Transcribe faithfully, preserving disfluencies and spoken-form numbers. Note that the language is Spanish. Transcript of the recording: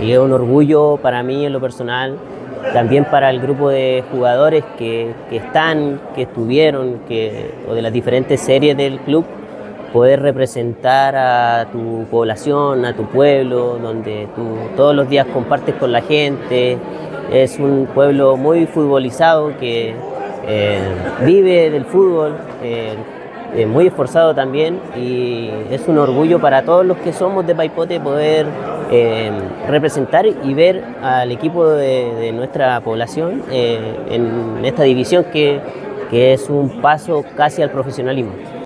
y es un orgullo para mí en lo personal, también para el grupo de jugadores que, que están, que estuvieron, que, o de las diferentes series del club, poder representar a tu población, a tu pueblo, donde tú todos los días compartes con la gente. Es un pueblo muy futbolizado que eh, vive del fútbol, eh, eh, muy esforzado también, y es un orgullo para todos los que somos de Paipote poder eh, representar y ver al equipo de, de nuestra población eh, en esta división que, que es un paso casi al profesionalismo.